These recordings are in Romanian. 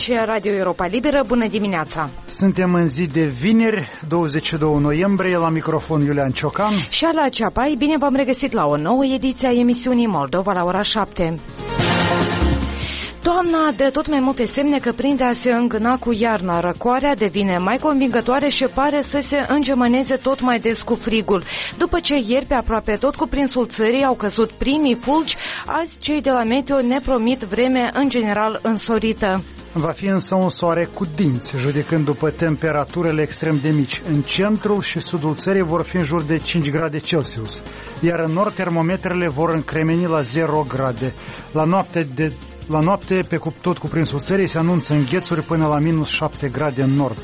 Aici Radio Europa Liberă, bună dimineața! Suntem în zi de vineri, 22 noiembrie, la microfon Iulian Ciocan și Ala Ceapai. Bine v-am regăsit la o nouă ediție a emisiunii Moldova la ora 7. Toamna dă tot mai multe semne că prinde a se îngâna cu iarna. Răcoarea devine mai convingătoare și pare să se îngemăneze tot mai des cu frigul. După ce ieri pe aproape tot cuprinsul țării au căzut primii fulgi, azi cei de la Meteo ne promit vreme în general însorită. Va fi însă un soare cu dinți, judecând după temperaturile extrem de mici. În centrul și sudul țării vor fi în jur de 5 grade Celsius, iar în nord termometrele vor încremeni la 0 grade. La noapte, pe tot cuprinsul țării, se anunță înghețuri până la minus 7 grade în nord.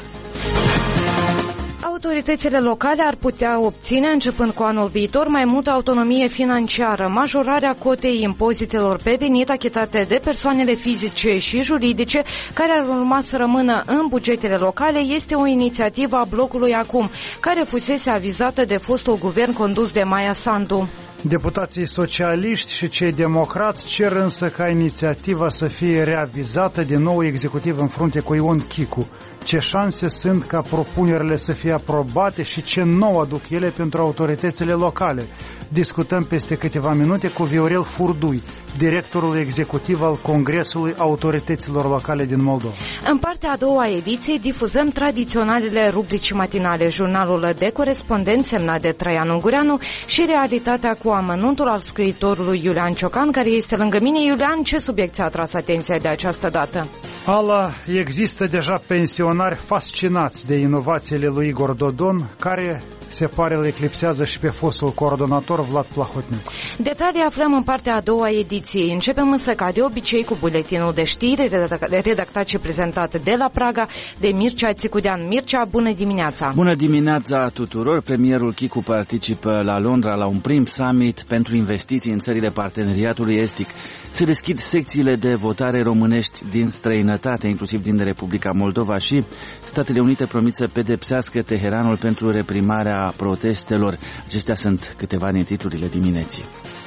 Autoritățile locale ar putea obține, începând cu anul viitor, mai multă autonomie financiară. Majorarea cotei impozitelor pe venit achitate de persoanele fizice și juridice, care ar urma să rămână în bugetele locale, este o inițiativă a blocului Acum, care fusese avizată de fostul guvern condus de Maia Sandu. Deputații socialiști și cei democrați cer însă ca inițiativa să fie reavizată de nou executiv în frunte cu Ion Chicu. Ce șanse sunt ca propunerile să fie aprobate și ce nou aduc ele pentru autoritățile locale? Discutăm peste câteva minute cu Viorel Furdui, directorul executiv al Congresului Autorităților Locale din Moldova. În partea a doua ediției difuzăm tradiționalele rubrici matinale, jurnalul de corespondent semnat de Traian Ungureanu și realitatea cu amănuntul al scriitorului Iulian Ciocan, care este lângă mine. Iulian, ce subiect ți-a atras atenția de această dată? Există deja pensionari fascinați de inovațiile lui Igor Dodon, care se pare îl eclipsează și pe fostul coordonator Vlad Plahotniuc. Detalii aflăm în partea a doua ediției. Începem însă ca de obicei cu buletinul de știri redactat și prezentat de la Praga de Mircea Țicudean. Mircea, bună dimineața! Bună dimineața tuturor! Premierul Chicu participă la Londra la un prim summit pentru investiții în țările parteneriatului estic. Se deschid secțiile de votare românești din străinătate, inclusiv din Republica Moldova, și Statele Unite promit să pedepsească Teheranul pentru reprimarea protestelor. Acestea sunt câteva din titlurile dimineții.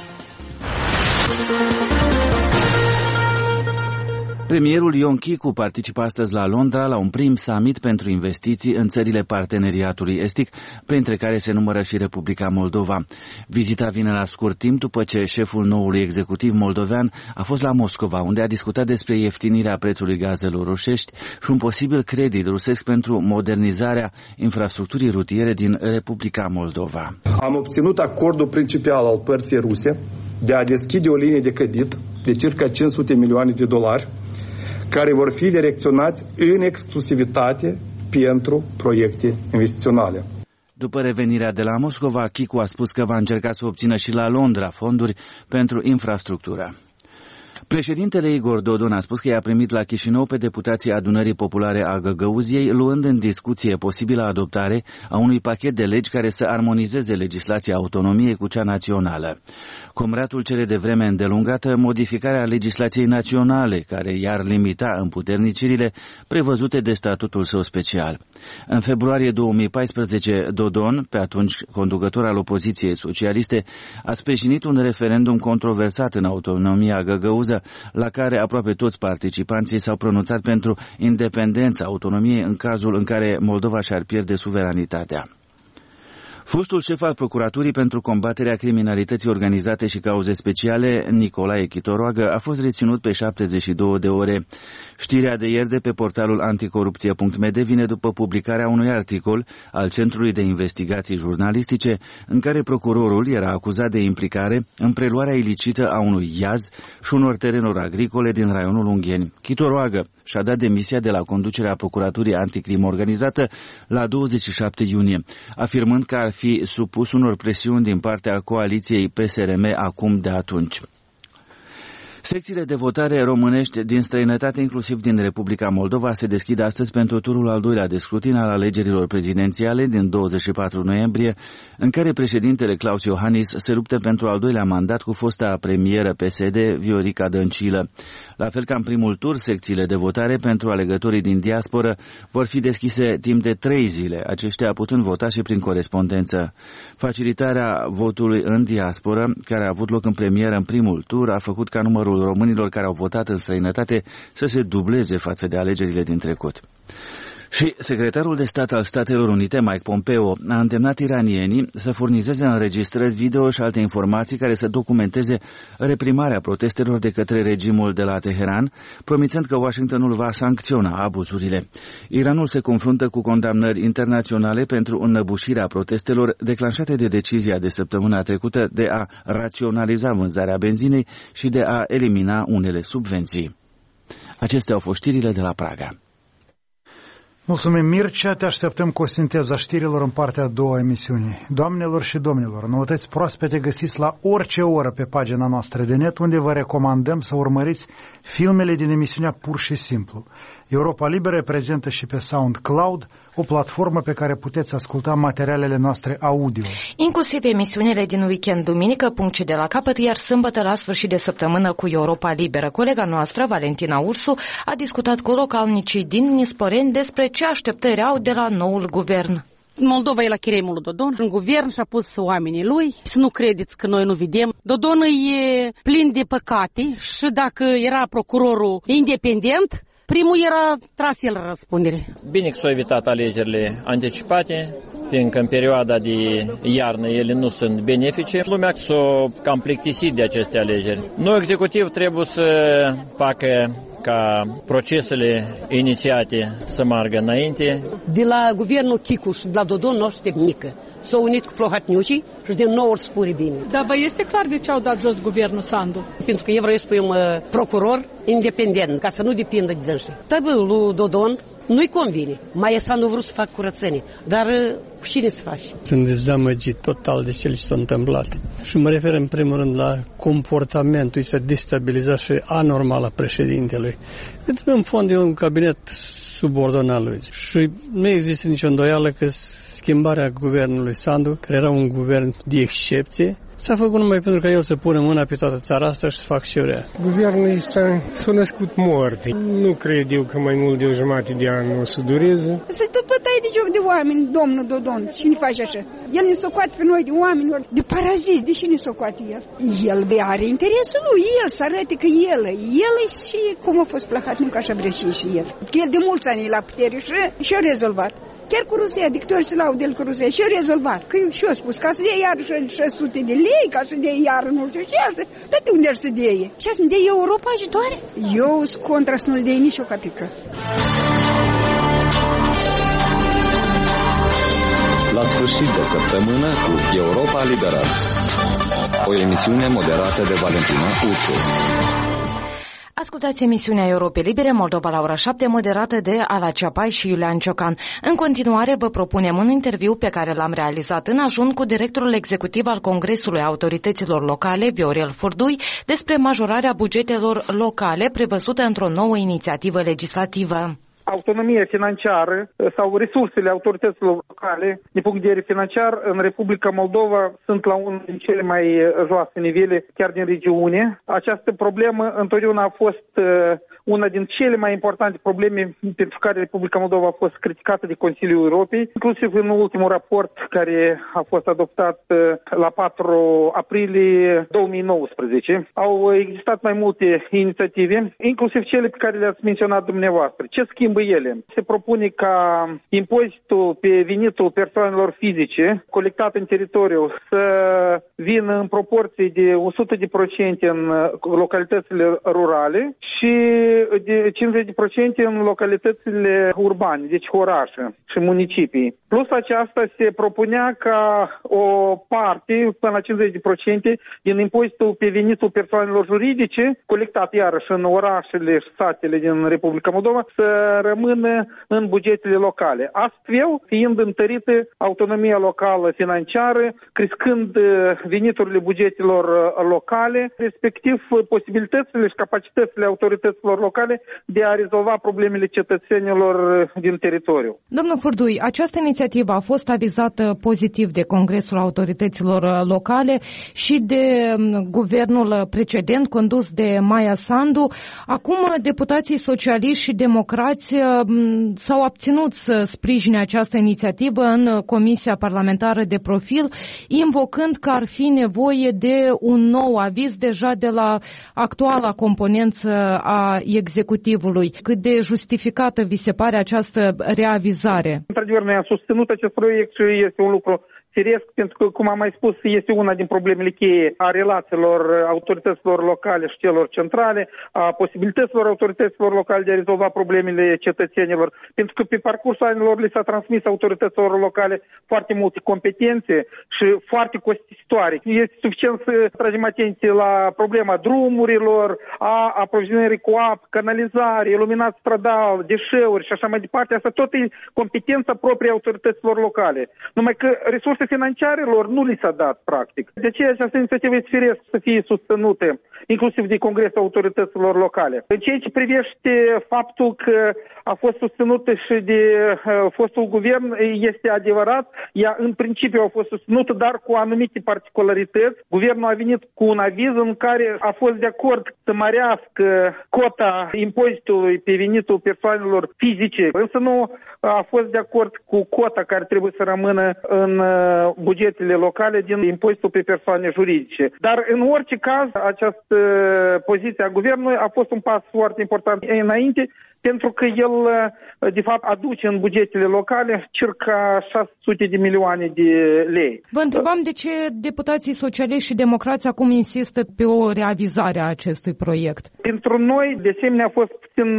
Premierul Ion Chicu participă astăzi la Londra la un prim summit pentru investiții în țările parteneriatului estic, printre care se numără și Republica Moldova. Vizita vine la scurt timp după ce șeful noului executiv moldovean a fost la Moscova, unde a discutat despre ieftinirea prețului gazelor rusești și un posibil credit rusesc pentru modernizarea infrastructurii rutiere din Republica Moldova. Am obținut acordul principal al părții ruse de a deschide o linie de credit de circa 500 milioane de dolari, care vor fi direcționați în exclusivitate pentru proiecte investiționale. După revenirea de la Moscova, Chicu a spus că va încerca să obțină și la Londra fonduri pentru infrastructură. Președintele Igor Dodon a spus că i-a primit la Chișinău pe deputații Adunării Populare a Găgăuziei, luând în discuție posibilă adoptare a unui pachet de legi care să armonizeze legislația autonomiei cu cea națională. Comratul cere de vreme îndelungată modificarea legislației naționale, care i-ar limita împuternicirile prevăzute de statutul său special. În februarie 2014, Dodon, pe atunci conducător al opoziției socialiste, a sprijinit un referendum controversat în autonomia găgăuză, la care aproape toți participanții s-au pronunțat pentru independența autonomiei în cazul în care Moldova și-ar pierde suveranitatea. Fostul șef al Procuraturii pentru combaterea criminalității organizate și cauze speciale, Nicolae Chitoroagă, a fost reținut pe 72 de ore. Știrea de ieri de pe portalul anticorupție.md vine după publicarea unui articol al Centrului de Investigații Jurnalistice, în care procurorul era acuzat de implicare în preluarea ilicită a unui iaz și unor terenuri agricole din raionul Ungheni. Chitoroagă și-a dat demisia de la conducerea Procuraturii Anticrimă Organizată la 27 iunie, afirmând că ar fi supus unor presiuni din partea coaliției PSRM Acum de atunci. Secțiile de votare românești din străinătate, inclusiv din Republica Moldova, se deschid astăzi pentru turul al doilea de scrutin al alegerilor prezidențiale din 24 noiembrie, în care președintele Claus Iohannis se luptă pentru al doilea mandat cu fosta premieră PSD, Viorica Dăncilă. La fel ca în primul tur, secțiile de votare pentru alegătorii din diasporă vor fi deschise timp de 3 zile, aceștia putând vota și prin corespondență. Facilitarea votului în diasporă, care a avut loc în premieră în primul tur, a făcut ca numărul numărul românilor care au votat în străinătate să se dubleze față de alegerile din trecut. Și secretarul de stat al Statelor Unite, Mike Pompeo, a îndemnat iranienii să furnizeze înregistrări video și alte informații care să documenteze reprimarea protestelor de către regimul de la Teheran, promițând că Washingtonul va sancționa abuzurile. Iranul se confruntă cu condamnări internaționale pentru înăbușirea protestelor declanșate de decizia de săptămâna trecută de a raționaliza vânzarea benzinei și de a elimina unele subvenții. Acestea au fost știrile de la Praga. Mulțumim, Mircea, te așteptăm cu o sinteză a știrilor în partea a doua a emisiunii. Doamnelor și domnilor, noutăți proaspete găsiți la orice oră pe pagina noastră de net, unde vă recomandăm să urmăriți filmele din emisiunea Pur și Simplu. Europa Liberă prezentă și pe SoundCloud, o platformă pe care puteți asculta materialele noastre audio. Inclusiv emisiunile din weekend, duminică, punct de la capăt, iar sâmbătă la sfârșit de săptămână cu Europa Liberă. Colega noastră, Valentina Ursu, a discutat cu localnicii din Nisporeni despre ce așteptări au de la noul guvern. Moldova e la cheremul Dodon, în guvern și-a pus oamenii lui, să nu credeți că noi nu vedem. Dodon e plin de păcate și dacă era procurorul independent, primul era tras el la răspundere. Bine că s-au evitat alegerile anticipate, fiindcă în perioada de iarnă ele nu sunt benefice. Lumea s-a cam plictisit de aceste alegeri. Noi, executiv, trebuie să facă ca procesele inițiate să meargă înainte. De la guvernul Chicu și de la Dodon nu aștept nică. S-au unit cu Plohatniucii și de nou ori să furi bine. Dar vă este clar de ce au dat jos guvernul Sandu? Pentru că eu vreau să fim procuror independent, ca să nu depindă de dânsii. Trebuie lui Dodon nu-i convine. Mai Sandu vrut să fac curățenie, dar cu cine să faci? Sunt dezamăgit total de cele ce s-a întâmplat. Și mă refer în primul rând la comportamentul ăsta destabilizat și anormal a președintelui. Pentru că în fond e un cabinet subordonat lui. Și nu există nicio îndoială că schimbarea guvernului Sandu, care era un guvern de excepție, s-a făcut numai pentru că el să pună mâna pe toată țara asta și să fac și eu rea. Guvernul ăsta s-a născut mort. Nu cred eu că mai mult de o jumătate de an o să dureze. Să tot bătaie de joc de oameni, domnul Dodon. Cine face așa? El ne socoate pe noi de oameni, de paraziți. De ce ne socoate el? El are interesul lui, el să arate că el e și cum a fost Plohatniuc, așa vrea și el. Că el de mulți ani e la putere și-a rezolvat. Chiar cu Rusia, dictori se laudă el cu Rusia și-a rezolvat. Că și-a spus, ca să dea iar 600 de lei, ca să dea iar nu știu ce, dar de unde ar să dea? Și să-mi dea Europa ajutoare? Eu sunt contra să nu-l dea nici o capică. La sfârșit de săptămână cu Europa Liberă. O emisiune moderată de Valentina Ursu. Ascultați emisiunea Europei Libere, Moldova la ora 7, moderată de Ala Ceapai și Iulian Ciocan. În continuare vă propunem un interviu pe care l-am realizat în ajun cu directorul executiv al Congresului Autorităților Locale, Viorel Furdui, despre majorarea bugetelor locale prevăzută într-o nouă inițiativă legislativă. Autonomia financiară sau resursele autorităților locale, din punct de vedere financiar, în Republica Moldova sunt la unul din cele mai joase nivele, chiar din regiune. Această problemă întotdeauna a fost una din cele mai importante probleme pentru care Republica Moldova a fost criticată de Consiliul Europei, inclusiv în ultimul raport care a fost adoptat la 4 aprilie 2019. Au existat mai multe inițiative, inclusiv cele pe care le-ați menționat dumneavoastră. Ce schimbă ele? Se propune ca impozitul pe venitul persoanelor fizice colectat în teritoriu să vină în proporție de 100% în localitățile rurale și de 50% în localitățile urbane, deci orașe și municipii. Plus aceasta se propunea ca o parte, până la 50% din impozitul pe venitul persoanelor juridice, colectat iarăși în orașele și satele din Republica Moldova, să rămână în bugetele locale. Astfel, fiind întărită autonomia locală financiară, crescând veniturile bugetelor locale, respectiv posibilitățile și capacitățile autorităților locale de a rezolva problemele cetățenilor din teritoriu. Domnul Furdui, această inițiativă a fost avizată pozitiv de Congresul Autorităților Locale și de guvernul precedent condus de Maia Sandu. Acum, deputații socialiști și democrați s-au abținut să sprijine această inițiativă în Comisia Parlamentară de Profil, invocând că ar fi nevoie de un nou aviz deja de la actuala componență a executivului. Cât de justificată vi se pare această reavizare? Într-adevăr, noi am susținut acest proiect și este un lucru firesc, pentru că, cum am mai spus, este una din problemele cheie a relațiilor autorităților locale și celor centrale, a posibilităților autorităților locale de a rezolva problemele cetățenilor, pentru că pe parcursul anilor li s-a transmis autorităților locale foarte multe competențe și foarte costisitoare. Este suficient să tragem atenție la problema drumurilor, a aprovizionării cu apă, canalizare, iluminat stradal, deșeuri și așa mai departe. Asta tot e competența proprie autorităților locale. Numai că resurse financiarelor nu li s-a dat, practic. De aceea această inițiativă este firesc să fie susținute, inclusiv de Congresul Autorităților Locale. În ceea ce privește faptul că a fost susținută și de fostul guvern, este adevărat. Ea, în principiu, a fost susținută, dar cu anumite particularități. Guvernul a venit cu un aviz în care a fost de acord să mărească cota impozitului pe venitul persoanelor fizice, însă nu a fost de acord cu cota care trebuie să rămână în bugetele locale din impozitul pe persoane juridice. Dar, în orice caz, această poziție a guvernului a fost un pas foarte important înainte, pentru că el, de fapt, aduce în bugetele locale circa 600 de milioane de lei. Vă întrebam de ce deputații socialiști și democrați acum insistă pe o reavizare a acestui proiect. Pentru noi, de asemenea, a fost puțin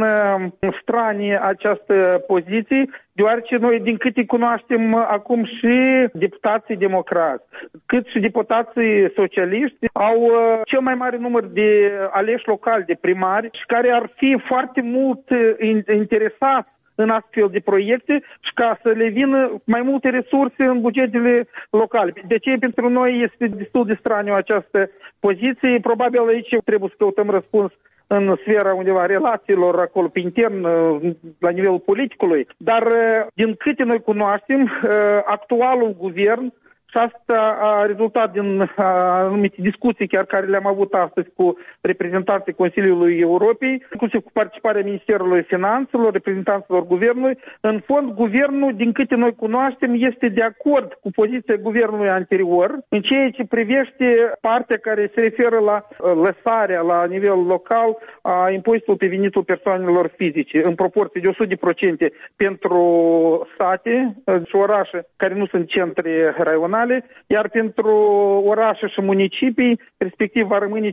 stranie această poziție, deoarece noi, din câte cunoaștem acum, și deputații democrați, cât și deputații socialiști au cel mai mare număr de aleși locali, de primari, și care ar fi foarte mult interesați în astfel de proiecte și ca să le vină mai multe resurse în bugetele locale. De ce pentru noi este destul de straniu această poziție? Probabil aici trebuie să căutăm răspuns în sfera undeva relațiilor acolo pe intern, la nivelul politicului. Dar din câte noi cunoaștem, actualul guvern, și asta a rezultat din anumite discuții chiar care le-am avut astăzi cu reprezentanții Consiliului Europei, inclusiv cu participarea Ministerului Finanțelor, reprezentanților guvernului. În fond, guvernul, din câte noi cunoaștem, este de acord cu poziția guvernului anterior în ceea ce privește partea care se referă la lăsarea la nivel local a impozitului pe venitul persoanelor fizice în proporție de 100% pentru sate și orașe care nu sunt centre raionale, iar pentru orașe și municipii, respectiv, va rămâne 50%.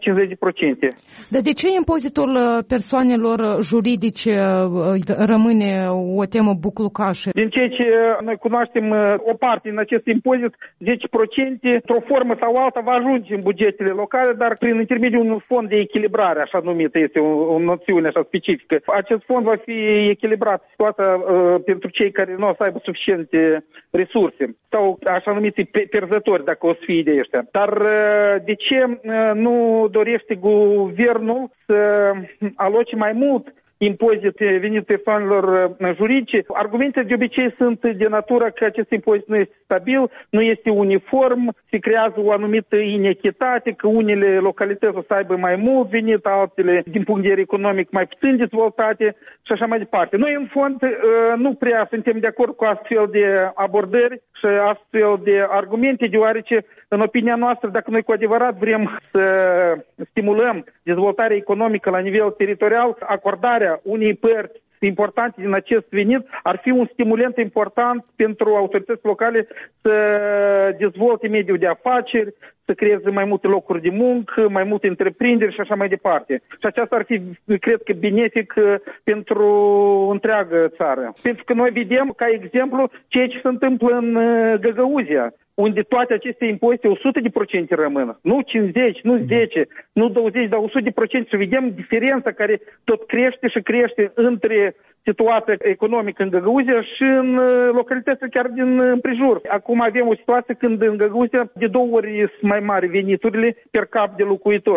Dar de ce impozitul persoanelor juridice rămâne o temă buclucașă? Din ceea ce noi cunoaștem, o parte din acest impozit, 10%, într-o formă sau alta, va ajunge în bugetele locale, dar prin intermediul unui fond de echilibrare, așa numită, este o noțiune așa specifică. Acest fond va fi echilibrat situația pentru cei care nu o să aibă suficiente resurse sau așa numite pierzători, dacă o să fie de ăștia. Dar de ce nu dorește guvernul să aloce mai mult impozit venit persoanelor juridice? Argumentele de obicei sunt de natură că acest impozit nu este stabil, nu este uniform, se creează o anumită inechitate, că unele localități o să aibă mai mult venit, altele, din punct de vedere economic, mai puțin dezvoltate și așa mai departe. Noi, în fond, nu prea suntem de acord cu astfel de abordări și astfel de argumente, deoarece, în opinia noastră, dacă noi cu adevărat vrem să stimulăm dezvoltarea economică la nivel teritorial, acordarea unei părți importante din acest venit ar fi un stimulant important pentru autorități locale să dezvolte mediul de afaceri, să creeze mai multe locuri de muncă, mai multe întreprinderi și așa mai departe. Și aceasta ar fi, cred că, benefic pentru întreaga țară. Pentru că noi vedem, ca exemplu, ceea ce se întâmplă în Găgăuzia, unde toate aceste impozite 100% rămân. Nu 50, nu 10, nu 20, dar 100%. Și vedem diferența care tot crește și crește între situația economică în Găgăuzia și în localitățile chiar din împrejur. Acum avem o situație când în Găgăuzia de 2 ori sunt mai mari veniturile per cap de locuitor.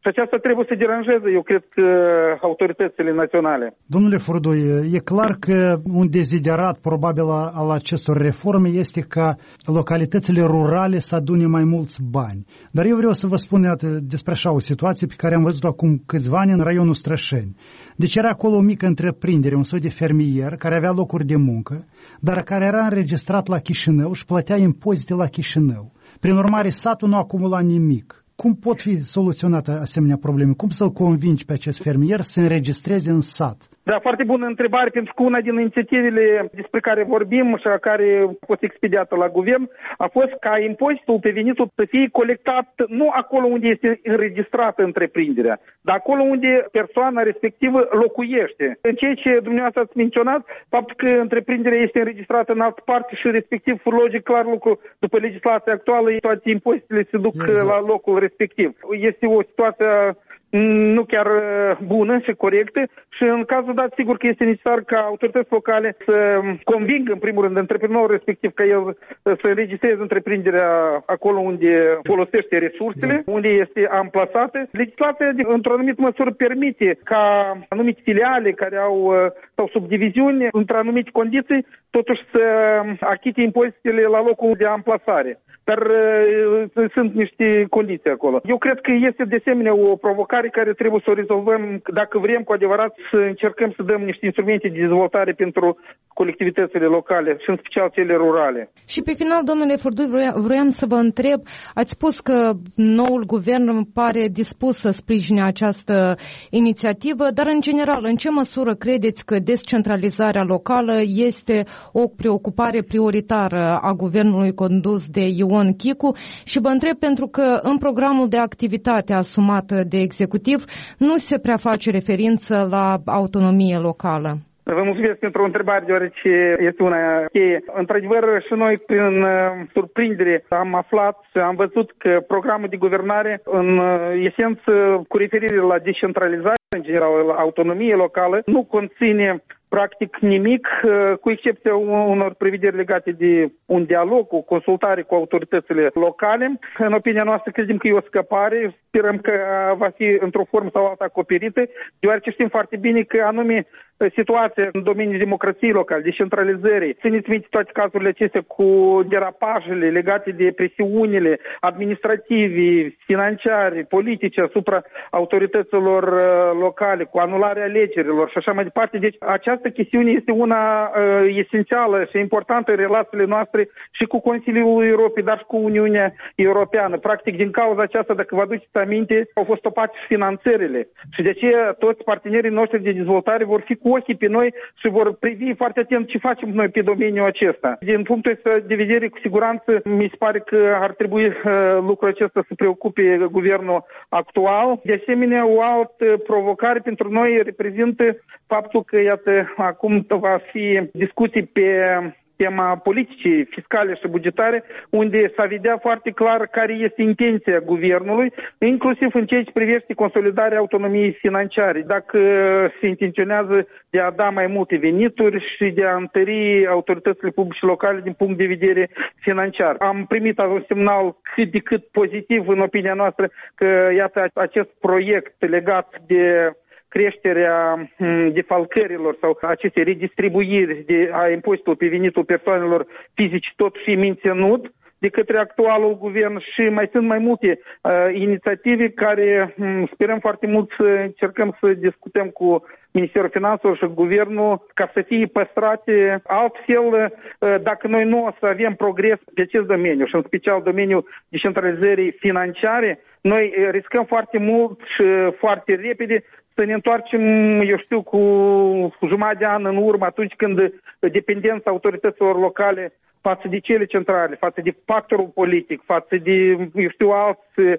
Și aceasta trebuie să deranjeze, eu cred că, autoritățile naționale. Domnule Furdui, e clar că un deziderat probabil al acestor reforme este ca localitățile rurale să adune mai mulți bani. Dar eu vreau să vă spun despre așa o situație pe care am văzut-o acum câțiva ani în raionul Strășeni. Deci era acolo o mică întreprindere, un soi de fermier care avea locuri de muncă, dar care era înregistrat la Chișinău și plătea impozite la Chișinău. Prin urmare, satul nu acumula nimic. Cum pot fi soluționate asemenea probleme? Cum să-l convingi pe acest fermier să se înregistreze în sat? Da, foarte bună întrebare, pentru că una din inițiativele despre care vorbim și care a fost expediată la guvern a fost ca impozitul pe venitul să fie colectat nu acolo unde este înregistrată întreprinderea, dar acolo unde persoana respectivă locuiește. În ceea ce dumneavoastră ați menționat, faptul că întreprinderea este înregistrată în altă parte și respectiv, logic, clar lucru, după legislația actuală, toate impozitele se duc la locul respectiv. Este o situație nu chiar bună și corectă și în cazul dat, sigur că este necesar ca autorități locale să convingă, în primul rând, antreprenorul respectiv ca el să înregistreze întreprinderea acolo unde folosește resursele, unde este amplasată. Legislația, într-o anumită măsură, permite ca anumite filiale care au sau subdiviziuni, într-o anumite condiții, totuși să achite impozitele la locul de amplasare. Dar sunt niște condiții acolo. Eu cred că este de asemenea o provocare care trebuie să o rezolvăm dacă vrem cu adevărat să încercăm să dăm niște instrumente de dezvoltare pentru colectivitățile locale și în special cele rurale. Și pe final, domnule Furdui, vroiam să vă întreb, ați spus că noul guvern pare dispus să sprijine această inițiativă, dar în general, în ce măsură credeți că descentralizarea locală este o preocupare prioritară a guvernului condus de Ion Chicu? Și vă întreb pentru că în programul de activitate asumat de executiv nu se prea face referință la autonomie locală. Vă mulțumesc pentru o întrebare, deoarece este una cheie. Într-adevăr, și noi, prin surprindere, am aflat și am văzut că programul de guvernare, în esență, cu referire la descentralizare, în general, la autonomie locală, nu conține practic nimic, cu excepția unor prevederi legate de un dialog, o consultare cu autoritățile locale. În opinia noastră, credem că e o scăpare, sperăm că va fi într-o formă sau alta acoperită, deoarece știm foarte bine că anume situația în domeniul democrației locale, descentralizării, țineți minte toate cazurile acestea cu derapajele legate de presiunile administrative, financiare, politice asupra autorităților locale, cu anularea alegerilor și așa mai departe. Deci această chestiune este una esențială și importantă în relațiile noastre și cu Consiliul Europei, dar și cu Uniunea Europeană. Practic, din cauza aceasta, dacă vă aduceți aminte, au fost topate și finanțările. Și de aceea toți partenerii noștri de dezvoltare vor fi cu ochii pe noi și vor privi foarte atent ce facem noi pe domeniul acesta. Din punctul ăsta de vedere, cu siguranță, mi se pare că ar trebui lucrul acesta să preocupe guvernul actual. De asemenea, o altă provocare pentru noi reprezintă faptul că, iată, acum va fi discuții pe tema politicii fiscale și bugetare, unde s-a vedea foarte clar care este intenția guvernului, inclusiv în ceea ce privește consolidarea autonomiei financiare. Dacă se intenționează de a da mai multe venituri și de a întări autoritățile publice locale din punct de vedere financiar. Am primit un semnal cât de cât pozitiv în opinia noastră că, iată, acest proiect legat de creșterea defalcărilor sau aceste redistribuiri a impozitului pe venitul persoanelor fizice totuși e menținut de către actualul guvern și mai sunt mai multe inițiative care sperăm foarte mult să încercăm să discutăm cu Ministerul Finanțelor și Guvernul ca să fie păstrate. Altfel, dacă noi nu o să avem progres pe acest domeniu și în special domeniul descentralizării financiare, noi riscăm foarte mult și foarte repede să ne întoarcem, eu știu, cu jumătate de an în urmă, atunci când dependența autorităților locale față de cele centrale, față de factorul politic, față de, eu știu, alți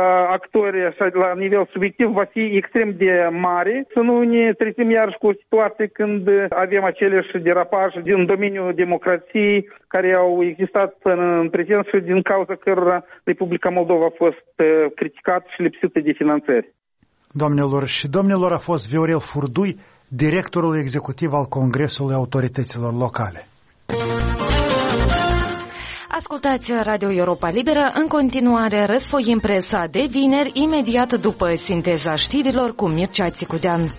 actori așa, la nivel subiectiv va fi extrem de mare. Să nu ne trezim iarăși cu o situație când avem aceleași derapaje din domeniul democrației care au existat în prezent și din cauza cărora Republica Moldova a fost criticată și lipsită de finanțări. Doamnelor și domnilor, a fost Viorel Furdui, directorul executiv al Congresului Autorităților Locale. Ascultați Radio Europa Liberă, în continuare răsfoim presa de vineri, imediat după sinteza știrilor cu Mircea Țicudean.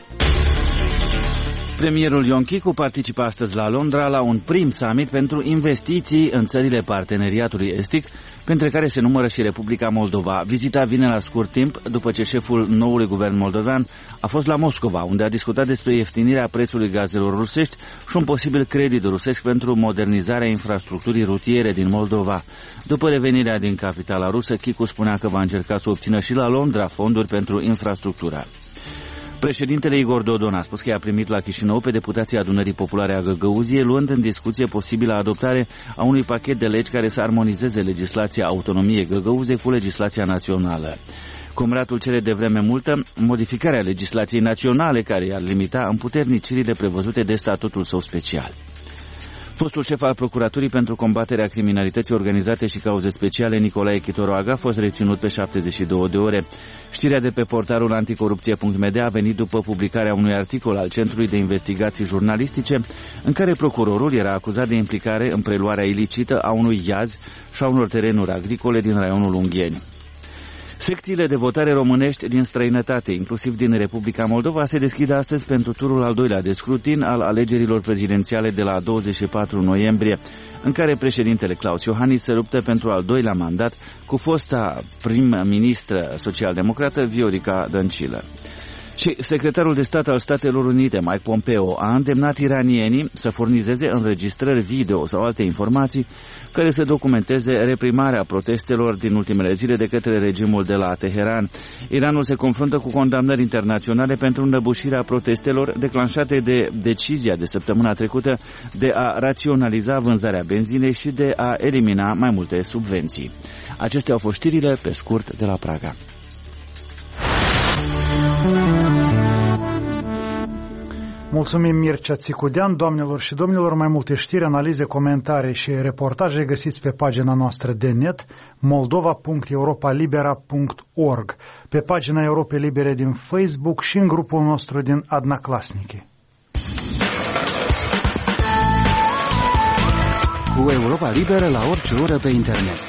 Premierul Ion Chicu participă astăzi la Londra la un prim summit pentru investiții în țările parteneriatului estic, printre care se numără și Republica Moldova. Vizita vine la scurt timp după ce șeful noului guvern moldovean a fost la Moscova, unde a discutat despre ieftinirea prețului gazelor rusești și un posibil credit rusesc pentru modernizarea infrastructurii rutiere din Moldova. După revenirea din capitala rusă, Chicu spunea că va încerca să obțină și la Londra fonduri pentru infrastructură. Președintele Igor Dodon a spus că i-a primit la Chișinău pe deputații Adunării Populare a Găgăuziei, luând în discuție posibilă adoptare a unui pachet de legi care să armonizeze legislația autonomiei Găgăuzei cu legislația națională. Comratul cere de vreme multă modificarea legislației naționale care i-ar limita împuternicirile prevăzute de statutul său special. Fostul șef al Procuraturii pentru combaterea criminalității organizate și cauze speciale, Nicolae Chitoroaga, a fost reținut pe 72 de ore. Știrea de pe portalul anticorupție.md a venit după publicarea unui articol al Centrului de Investigații Jurnalistice, în care procurorul era acuzat de implicare în preluarea ilicită a unui iaz și a unor terenuri agricole din raionul Ungheni. Secțiile de votare românești din străinătate, inclusiv din Republica Moldova, se deschid astăzi pentru turul al doilea de scrutin al alegerilor prezidențiale de la 24 noiembrie, în care președintele Claus Iohannis se luptă pentru al doilea mandat cu fosta prim-ministră social-democrată Viorica Dăncilă. Și secretarul de stat al Statelor Unite, Mike Pompeo, a îndemnat iranienii să furnizeze înregistrări video sau alte informații care să documenteze reprimarea protestelor din ultimele zile de către regimul de la Teheran. Iranul se confruntă cu condamnări internaționale pentru înăbușirea protestelor declanșate de decizia de săptămâna trecută de a raționaliza vânzarea benzinei și de a elimina mai multe subvenții. Acestea au fost știrile pe scurt de la Praga. Mulțumim, Mircea Țicudean. Doamnelor și domnilor, mai multe știri, analize, comentarii și reportaje găsiți pe pagina noastră de net moldova.europalibera.org, pe pagina Europei Libere din Facebook și în grupul nostru din Adnaclasnici. Cu Europa Liberă la orice oră pe internet.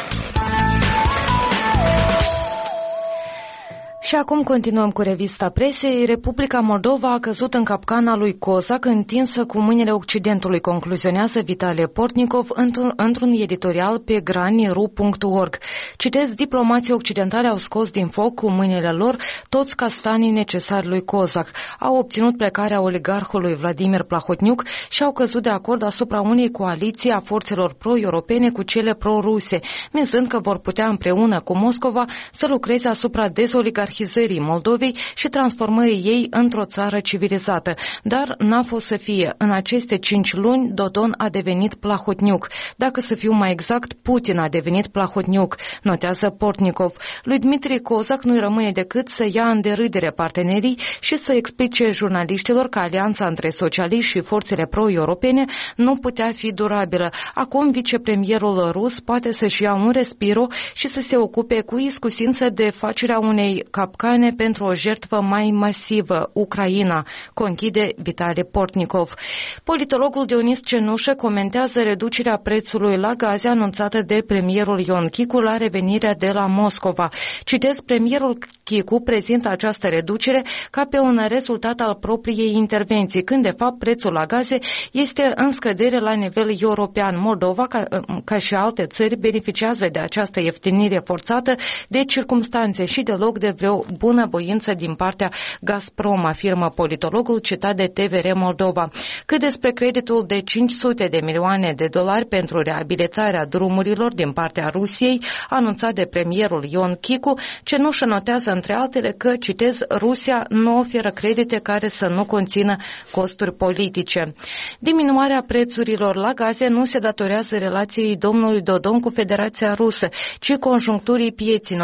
Și acum continuăm cu revista presei. Republica Moldova a căzut în capcana lui Cozac, întinsă cu mâinile Occidentului, concluzionează Vitale Portnikov într-un editorial pe grani.ru.org. Citez, diplomații occidentali au scos din foc cu mâinile lor toți castanii necesari lui Cozac. Au obținut plecarea oligarhului Vladimir Plahotniuc și au căzut de acord asupra unei coaliții a forțelor pro-europene cu cele pro-ruse, mizând că vor putea împreună cu Moscova să lucreze asupra dezoligarhizării Moldovei și transformării ei într-o țară civilizată. Dar n-a fost să fie. În aceste 5 luni, Dodon a devenit Plahotniuc. Dacă să fiu mai exact, Putin a devenit Plahotniuc, notează Portnikov. Lui Dmitri Cozac nu-i rămâne decât să ia în derâdere partenerii și să explice jurnaliștilor că alianța între socialiști și forțele pro-europene nu putea fi durabilă. Acum vicepremierul rus poate să-și ia un respiro și să se ocupe cu iscusință de facerea unei capcane pentru o jertfă mai masivă, Ucraina, conchide Vitale Portnikov. Politologul Dionis Cenușă comentează reducerea prețului la gaze anunțată de premierul Ion Chicu la revenirea de la Moscova. Citez, premierul Chicu prezintă această reducere ca pe un rezultat al propriei intervenții, când de fapt prețul la gaze este în scădere la nivel european. Moldova, ca și alte țări, beneficiază de această ieftinire forțată de circumstanțe și deloc de vreo bună voință din partea Gazprom, afirmă politologul citat de TVR Moldova. Cât despre creditul de 500 de milioane de dolari pentru reabilitarea drumurilor din partea Rusiei, anunțat de premierul Ion Chicu, Cenușă notează între altele că, citez, Rusia nu oferă credite care să nu conțină costuri politice. Diminuarea prețurilor la gaze nu se datorează relației domnului Dodon cu Federația Rusă, ci conjuncturii pieții,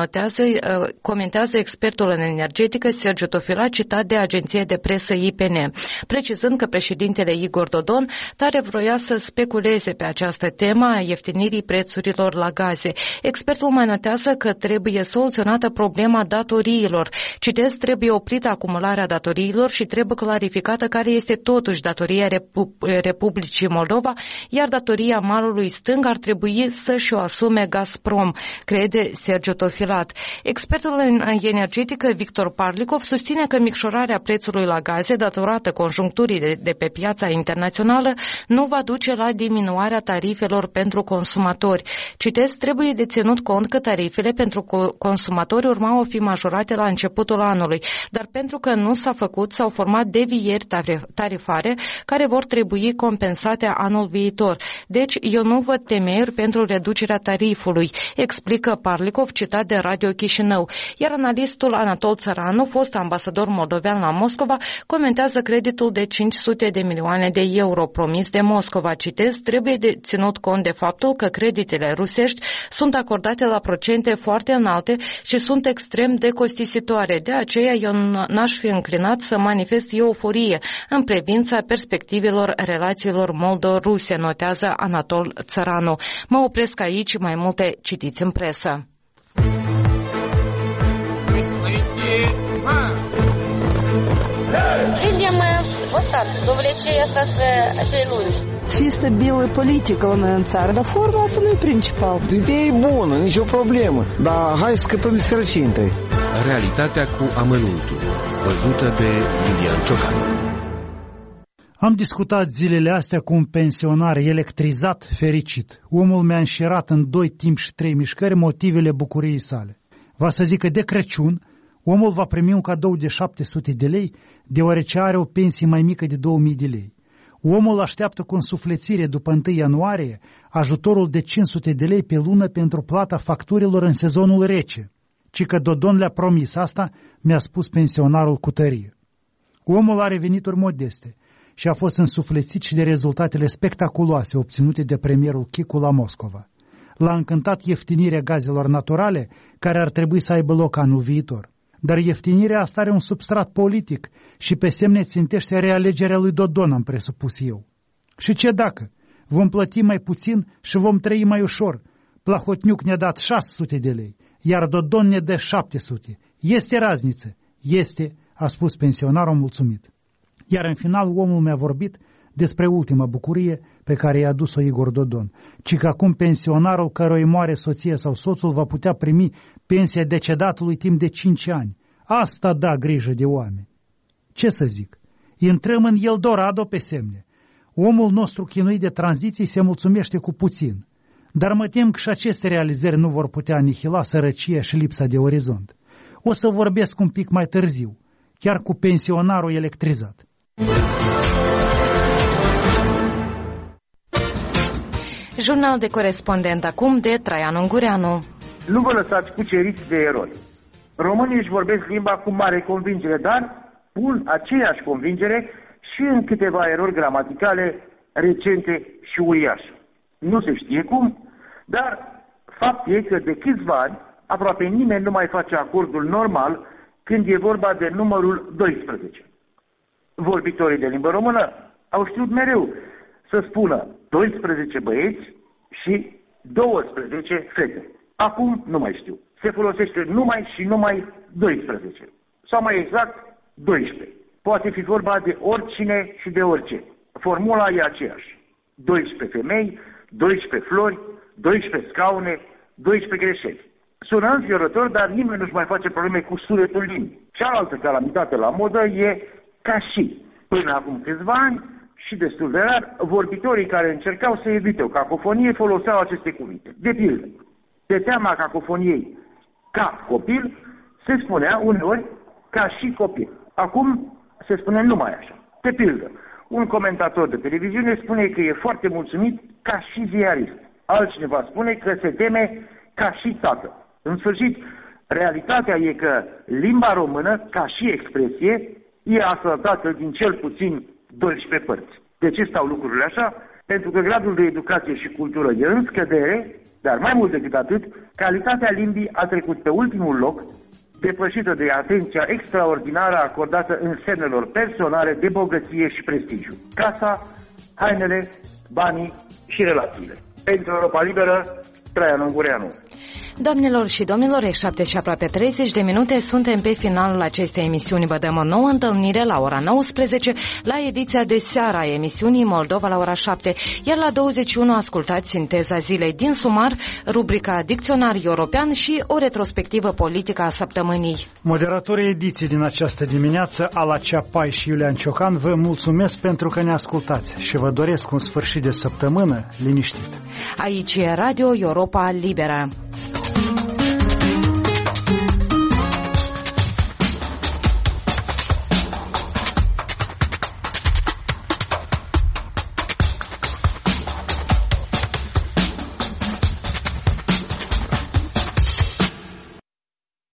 comentează expertul în energetică Sergiu Tofila, citat de agenția de presă IPN, precizând că președintele Igor Dodon tare vroia să speculeze pe această temă a ieftinirii prețurilor la gaze. Expertul mai notează că trebuie soluționată problema datoriei datoriilor. Citez, trebuie oprită acumularea datoriilor și trebuie clarificată care este totuși datoria Republicii Moldova, iar datoria malului stâng ar trebui să-și o asume Gazprom, crede Sergiu Tofilat. Expertul în energetică Victor Parlikov susține că micșorarea prețului la gaze datorată conjuncturii de pe piața internațională nu va duce la diminuarea tarifelor pentru consumatori. Citez, trebuie de ținut cont că tarifele pentru consumatori urmau fi majorate la începutul anului, dar pentru că nu s-a făcut, s-au format devieri tarifare care vor trebui compensate anul viitor. Deci, eu nu văd temeiuri pentru reducerea tarifului, explică Parlikov, citat de Radio Chișinău. Iar analistul Anatol Țăranu, fost ambasador moldovean la Moscova, comentează creditul de 500 de milioane de euro promis de Moscova. Citez, trebuie de ținut cont de faptul că creditele rusești sunt acordate la procente foarte înalte și sunt extrem de costisitoare. De aceea eu n-aș fi înclinat să manifest euforie în privința perspectivelor relațiilor moldo-ruse, notează Anatol Țăranu. Mă opresc aici, mai multe citiți în presă. Видим остатки, довлечение остаться acei lungi. Să fie stabilă politică la noi în țară, dar forma asta nu e principal. Ideea e bună, nicio problemă, dar hai să scăpăm de sărăcie întâi. Realitatea cu amănuntul, văzută de Lilian Ciocan. Am discutat zilele astea cu un pensionar electrizat, fericit. Omul mi-a înșirat în 2 timpi și 3 mișcări motivele bucuriei sale. Va să zic că de Crăciun omul va primi un cadou de 700 de lei, deoarece are o pensie mai mică de 2000 de lei. Omul așteaptă cu însuflețire după 1 ianuarie ajutorul de 500 de lei pe lună pentru plata facturilor în sezonul rece. Ci că Dodon le-a promis asta, mi-a spus pensionarul cu tărie. Omul are venituri modeste și a fost însuflețit și de rezultatele spectaculoase obținute de premierul Chicu la Moscova. L-a încântat ieftinirea gazelor naturale, care ar trebui să aibă loc anul viitor. Dar ieftinirea asta are un substrat politic și pe semne țintește realegerea lui Dodon, am presupus eu. Și ce dacă? Vom plăti mai puțin și vom trăi mai ușor. Plahotniuc ne-a dat 600 de lei, iar Dodon ne dă 700. Este razniță? Este, a spus pensionarul mulțumit. Iar în final omul mi-a vorbit despre ultima bucurie pe care i-a adus-o Igor Dodon, ci că acum pensionarul căruia îi moare soția sau soțul va putea primi pensia decedatului timp de 5 ani. Asta da grijă de oameni. Ce să zic? Intrăm în Eldorado pe semne. Omul nostru chinuit de tranziții se mulțumește cu puțin. Dar mă tem că și aceste realizări nu vor putea anihila sărăcia și lipsa de orizont. O să vorbesc un pic mai târziu, chiar cu pensionarul electrizat. Jurnal de corespondent acum de Traian Ungureanu. Nu vă lăsați cuceriți de erori. Românii își vorbesc limba cu mare convingere, dar pun aceeași convingere și în câteva erori gramaticale recente și uriașe. Nu se știe cum, dar fapt e că de câțiva ani aproape nimeni nu mai face acordul normal când e vorba de numărul 12. Vorbitorii de limbă română au știut mereu să spună 12 băieți și 12 fete. Acum nu mai știu. Se folosește numai și numai 12. Sau mai exact 12. Poate fi vorba de oricine și de orice. Formula e aceeași. 12 femei, 12 flori, 12 scaune, 12 greșeli. Sună înfiorător, dar nimeni nu-și mai face probleme cu sunetul limbii. Cealaltă calamitate la modă e ca și. Până acum câțiva ani și destul de rar, vorbitorii care încercau să evite o cacofonie foloseau aceste cuvinte. De pildă, de teama cacofoniei ca copil, se spunea uneori ca și copil. Acum se spune numai așa. De pildă, un comentator de televiziune spune că e foarte mulțumit ca și ziarist. Altcineva spune că se teme ca și tată. În sfârșit, realitatea e că limba română, ca și expresie, e asăltată din cel puțin 12 părți. De ce stau lucrurile așa? Pentru că gradul de educație și cultură e în scădere, dar mai mult decât atât, calitatea limbii a trecut pe ultimul loc, depășită de atenția extraordinară acordată însemnelor personale de bogăție și prestigiu. Casa, hainele, banii și relațiile. Pentru Europa Liberă, Traian Ungureanu. Doamnelor și domnilor, e 7 și aproape 30 de minute, suntem pe finalul acestei emisiuni. Vă dăm o nouă întâlnire la ora 19, la ediția de seară a emisiunii Moldova la ora 7, iar la 21 ascultați sinteza zilei din sumar, rubrica Dicționar European și o retrospectivă politică a săptămânii. Moderatorii ediției din această dimineață, Ala Ceapai și Iulian Ciocan, vă mulțumesc pentru că ne ascultați și vă doresc un sfârșit de săptămână liniștit. Aici e Radio Europa Liberă.